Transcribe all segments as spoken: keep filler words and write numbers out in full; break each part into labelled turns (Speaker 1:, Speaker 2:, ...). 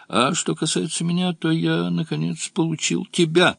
Speaker 1: А что касается меня, то я, наконец, получил тебя.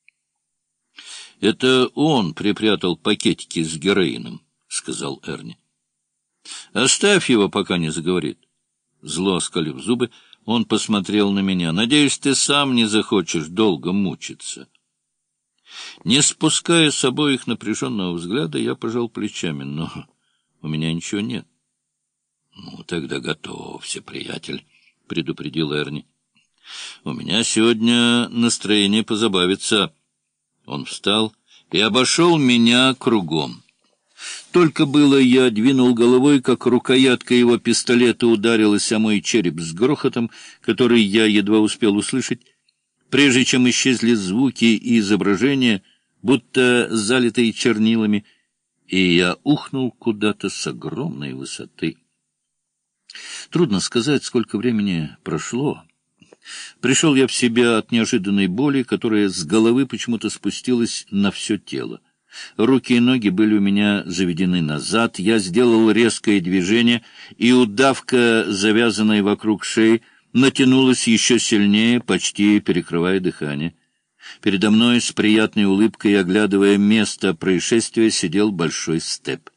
Speaker 1: — Это он припрятал пакетики с героином, — сказал Эрни. — Оставь его, пока не заговорит. Зло оскалив зубы, он посмотрел на меня. — Надеюсь, ты сам не захочешь долго мучиться. Не спуская с обоих напряженного взгляда, я пожал плечами. Но у меня ничего нет. — Ну, тогда готовься, приятель, — предупредил Эрни. — У меня сегодня настроение позабавиться. Он встал и обошел меня кругом. Только было я двинул головой, как рукоятка его пистолета ударилась о мой череп с грохотом, который я едва успел услышать, прежде чем исчезли звуки и изображения, будто залитые чернилами, и я ухнул куда-то с огромной высоты. Трудно сказать, сколько времени прошло. Пришел я в себя от неожиданной боли, которая с головы почему-то спустилась на все тело. Руки и ноги были у меня заведены назад, я сделал резкое движение, и удавка, завязанная вокруг шеи, натянулась еще сильнее, почти перекрывая дыхание. Передо мной с приятной улыбкой, оглядывая место происшествия, сидел Большой Степ.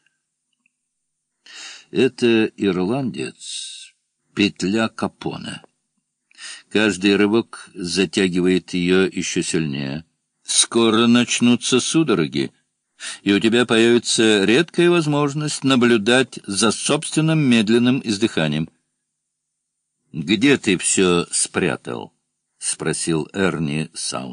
Speaker 1: Это ирландец, петля Капоне. Каждый рывок затягивает ее еще сильнее. Скоро начнутся судороги, и у тебя появится редкая возможность наблюдать за собственным медленным издыханием. — Где ты все спрятал? — спросил Эрни Саунд.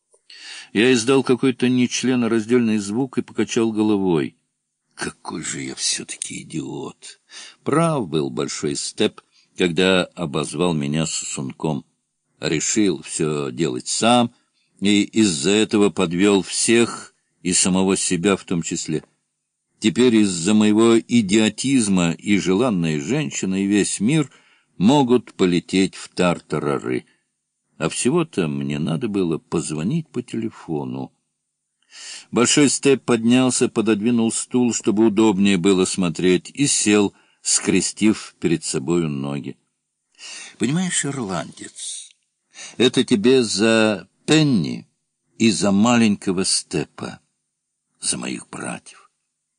Speaker 1: Я издал какой-то нечленораздельный звук и покачал головой. Какой же я все-таки идиот! Прав был Большой Степ, когда обозвал меня сосунком. Решил все делать сам, и из-за этого подвел всех, и самого себя в том числе. Теперь из-за моего идиотизма и желанная женщина, и весь мир могут полететь в тартарары. А всего-то мне надо было позвонить по телефону. Большой Степ поднялся, пододвинул стул, чтобы удобнее было смотреть, и сел, скрестив перед собою ноги. — Понимаешь, ирландец, это тебе за Пенни и за маленького Степа, за моих братьев.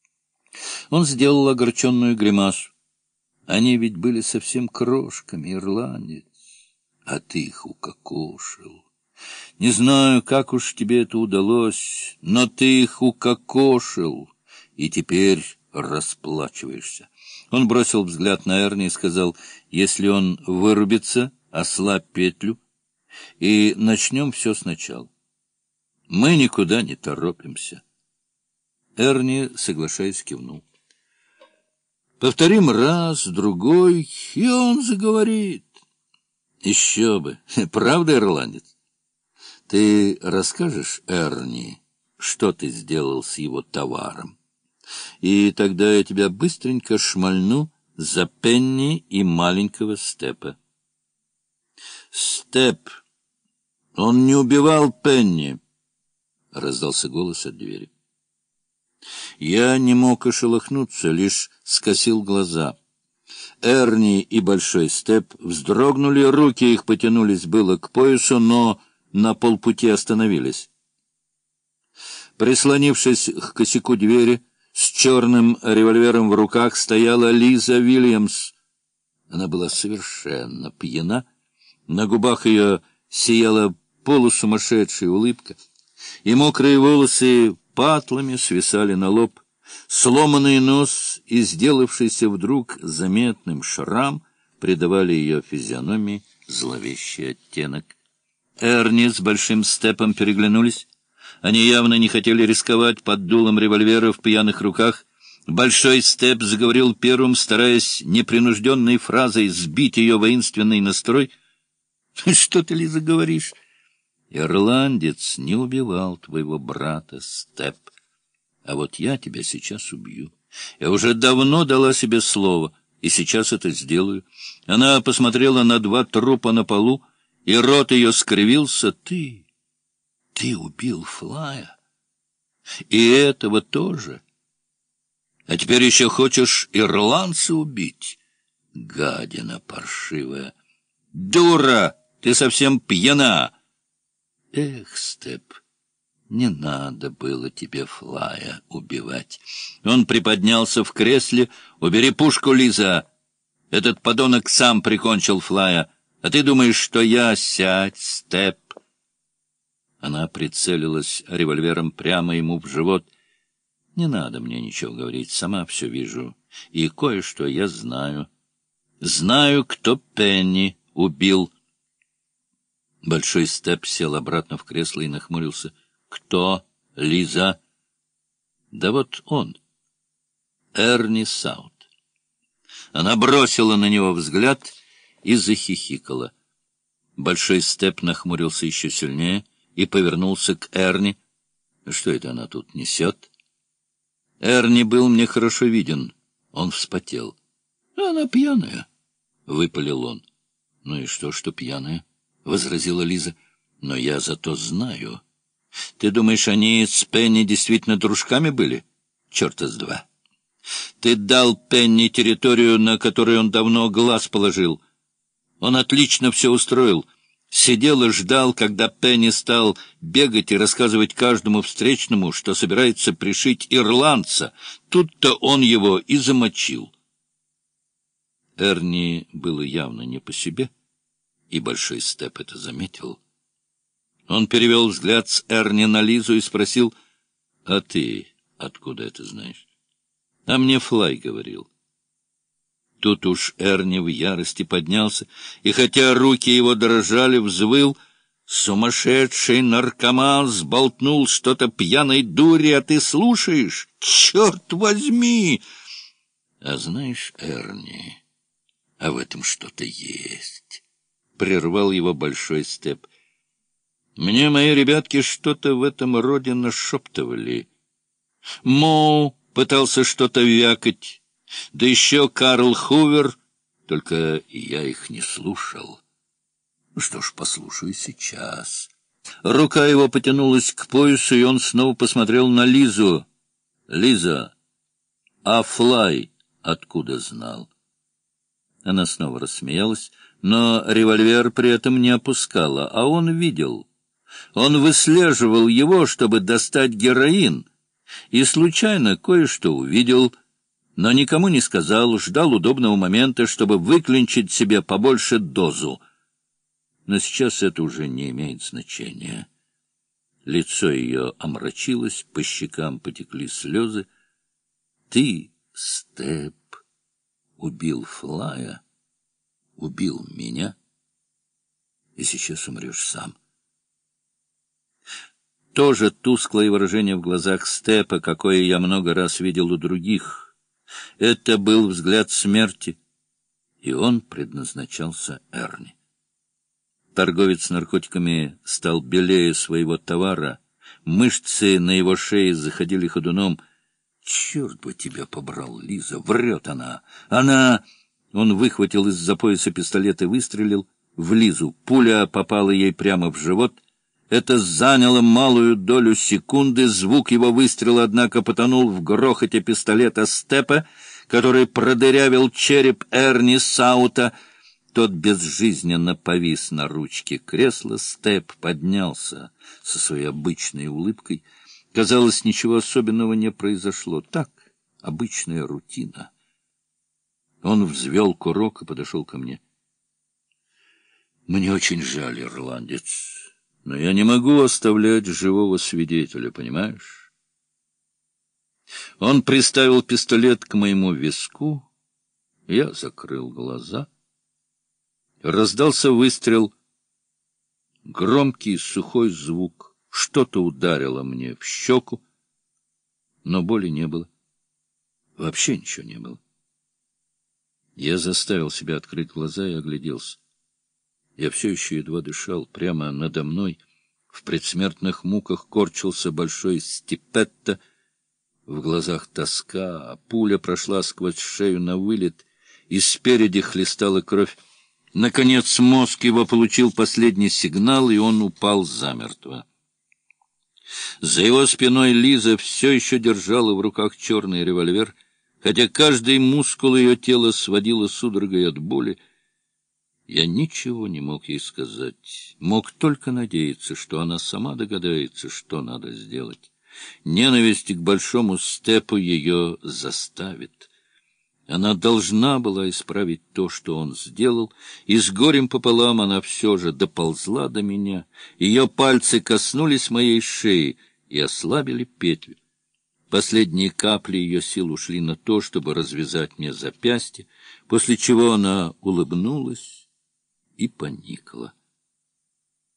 Speaker 1: Он сделал огорченную гримасу. Они ведь были совсем крошками, ирландец, а ты их укокошил. Не знаю, как уж тебе это удалось, но ты их укокошил, и теперь расплачиваешься. Он бросил взгляд на Эрни и сказал, если он вырубится, ослабь петлю, и начнем все сначала. Мы никуда не торопимся. Эрни, соглашаясь, кивнул. Повторим раз, другой, и он заговорит. Еще бы. Правда, ирландец? Ты расскажешь Эрни, что ты сделал с его товаром? И тогда я тебя быстренько шмальну за Пенни и маленького Степа. Степ, он не убивал Пенни, — раздался голос от двери. Я не мог и шелохнуться, лишь скосил глаза. Эрни и Большой Степ вздрогнули, руки их потянулись было к поясу, но на полпути остановились. Прислонившись к косяку двери, с черным револьвером в руках стояла Лиза Вильямс. Она была совершенно пьяна. На губах ее сияла полусумасшедшая улыбка, и мокрые волосы патлами свисали на лоб. Сломанный нос и сделавшийся вдруг заметным шрам придавали ее физиономии зловещий оттенок. Эрни с Большим Степом переглянулись. Они явно не хотели рисковать под дулом револьвера в пьяных руках. Большой Степ заговорил первым, стараясь непринужденной фразой сбить ее воинственный настрой. — Что ты, Лиза, говоришь? — Ирландец не убивал твоего брата, Степ. А вот я тебя сейчас убью. Я уже давно дала себе слово, и сейчас это сделаю. Она посмотрела на два трупа на полу, и рот ее скривился. Ты... Ты убил Флая. И этого тоже. А теперь еще хочешь ирландца убить? Гадина паршивая. Дура! Ты совсем пьяна! Эх, Степ, не надо было тебе Флая убивать. Он приподнялся в кресле. Убери пушку, Лиза. Этот подонок сам прикончил Флая. А ты думаешь, что я... Сядь, Степ. Она прицелилась револьвером прямо ему в живот. Не надо мне ничего говорить, сама все вижу. И кое-что я знаю. Знаю, кто Пенни убил. Большой Степ сел обратно в кресло и нахмурился. Кто, Лиза? Да вот он, Эрни Саут. Она бросила на него взгляд и захихикала. Большой Степ нахмурился еще сильнее и повернулся к Эрни. Что это она тут несет? Эрни был мне хорошо виден. Он вспотел. — Она пьяная, — выпалил он. — Ну и что, что пьяная? — возразила Лиза. — Но я зато знаю. Ты думаешь, они с Пенни действительно дружками были? Черта с два. Ты дал Пенни территорию, на которую он давно глаз положил. Он отлично все устроил. Сидел и ждал, когда Пенни стал бегать и рассказывать каждому встречному, что собирается пришить ирландца. Тут-то он его и замочил. Эрни было явно не по себе, и Большой Степ это заметил. Он перевел взгляд с Эрни на Лизу и спросил, — А ты откуда это знаешь? — А мне Флай говорил. Тут уж Эрни в ярости поднялся, и хотя руки его дрожали, взвыл: «Сумасшедший наркоман сболтнул что-то пьяной дури, а ты слушаешь? Черт возьми!» «А знаешь, Эрни, а в этом что-то есть», — прервал его Большой Степ. «Мне мои ребятки что-то в этом роде нашептывали. Моу пытался что-то вякать, да еще Карл Хувер, только я их не слушал. Ну что ж, послушаю сейчас». Рука его потянулась к поясу, и он снова посмотрел на Лизу. «Лиза, а Флай откуда знал?» Она снова рассмеялась, но револьвер при этом не опускала, а он видел. Он выслеживал его, чтобы достать героин, и случайно кое-что увидел, но никому не сказал, ждал удобного момента, чтобы выклинчить себе побольше дозу. Но сейчас это уже не имеет значения. Лицо ее омрачилось, по щекам потекли слезы. «Ты, Степ, убил Флая, убил меня, и сейчас умрешь сам». Тоже тусклое выражение в глазах Степа, какое я много раз видел у других. Это был взгляд смерти, и он предназначался Эрни. Торговец наркотиками стал белее своего товара, мышцы на его шее заходили ходуном. «Черт бы тебя побрал, Лиза! Врет она! Она...» Он выхватил из-за пояса пистолет и выстрелил в Лизу. Пуля попала ей прямо в живот. Это заняло малую долю секунды. Звук его выстрела, однако, потонул в грохоте пистолета Степа, который продырявил череп Эрни Саута. Тот безжизненно повис на ручке кресла. Степ поднялся со своей обычной улыбкой. Казалось, ничего особенного не произошло. Так, обычная рутина. Он взвел курок и подошел ко мне. — Мне очень жаль, ирландец. Но я не могу оставлять живого свидетеля, понимаешь? Он приставил пистолет к моему виску. Я закрыл глаза. Раздался выстрел. Громкий сухой звук. Что-то ударило мне в щеку, но боли не было. Вообще ничего не было. Я заставил себя открыть глаза и огляделся. Я все еще едва дышал. Прямо надо мной в предсмертных муках корчился Большой Степетто. В глазах тоска, а пуля прошла сквозь шею на вылет, и спереди хлестала кровь. Наконец мозг его получил последний сигнал, и он упал замертво. За его спиной Лиза все еще держала в руках черный револьвер, хотя каждый мускул ее тела сводило судорогой от боли. Я ничего не мог ей сказать, мог только надеяться, что она сама догадается, что надо сделать. Ненависть к большому степу ее заставит. Она должна была исправить то, что он сделал, и с горем пополам она все же доползла до меня. Ее пальцы коснулись моей шеи и ослабили петлю. Последние капли ее сил ушли на то, чтобы развязать мне запястье, после чего она улыбнулась и поникла.